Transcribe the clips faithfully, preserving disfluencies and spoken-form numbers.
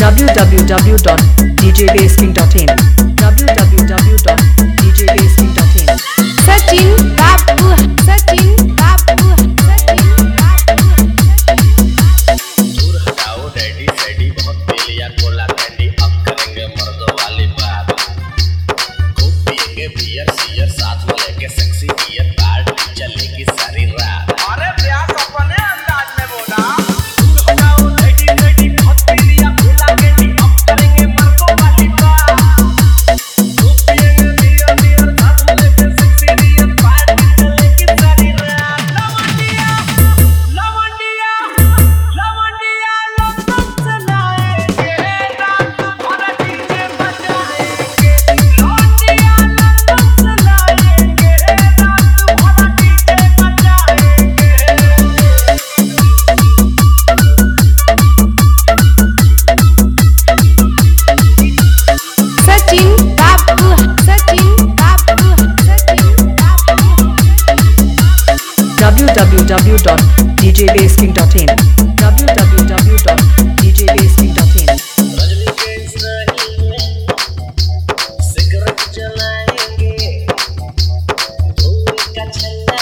w w w dot d j bass king dot in w w w dot d j bass king dot in Sachin बाबू सचिन बाबू सचिन बाबू दूर हटाओ daddy सैडी बहुत पी लिया कोला कैंडी अब करेंगे मर्दों वाली बात खूब पिएंगे बियर सियर साथ में लेके सेक्सी बियर पार्टी चलेगी सारी रात अरे प्यास अपने अंदाज में बोला दूर हटाओ डैडी सैडी बहुत पी लिया कोला कैंडी अब करेंगे मर्दों वाली बात खूब पिएंगे बियर बियर साथ में लेके सेक्सी बियर पार्टी चलेगी सारी रात लवंडिया लवंडिया लवंडिया लोग सुनाएंगे रात भर डीजे बजाएंगे लवंडिया लोग सुनाएंगे रात भर डीजे बजाएंगे सचिन बाबू सचिन बाबू सचिन बाबू w w w dot d j bass king dot in w w w dot d j bass king dot in रजनी के इस्राइल में सिगरेट जलाएंगे धूल का छल्ला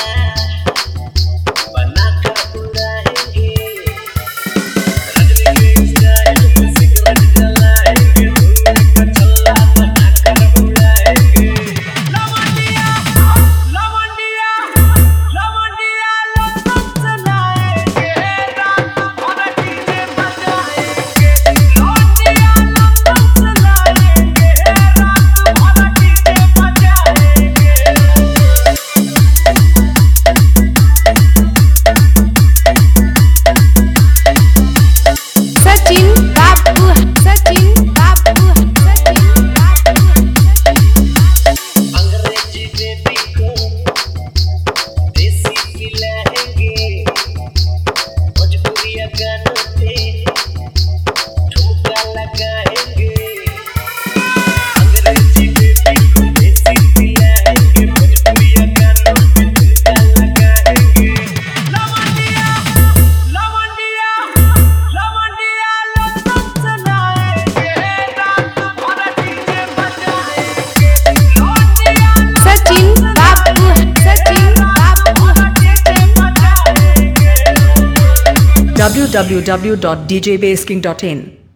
बनाकर उड़ाएंगे रजनी के इस्राइल में सिगरेट जलाएंगे धूल का छल्ला बनाकर उड़ाएंगे लवंडिया लवंडिया लवंडिया लोग सुनाएंगे रात भर डीजे बजाएंगे लवंडिया लोग सुनाएंगे रात भर डीजे बजाएंगे सचिन बाबू सचिन बाबू सचिन बाबू अंग्रेजी बेबी को देसी पिलाएंगे भोजपुरिया गानों पे ठुमका लगाएंगे अंग्रेजी बेबी को देसी पिलाएंगे भोजपुरिया गानों पे ठुमका लगाएंगे लवंडिया लवंडिया लवंडिया लोग सुनाएंगे रात भर डीजे बजाएंगे लवंडिया सचिन बाबू सचिन बाबू डीजे बजाएंगे w w w dot d j bass king dot in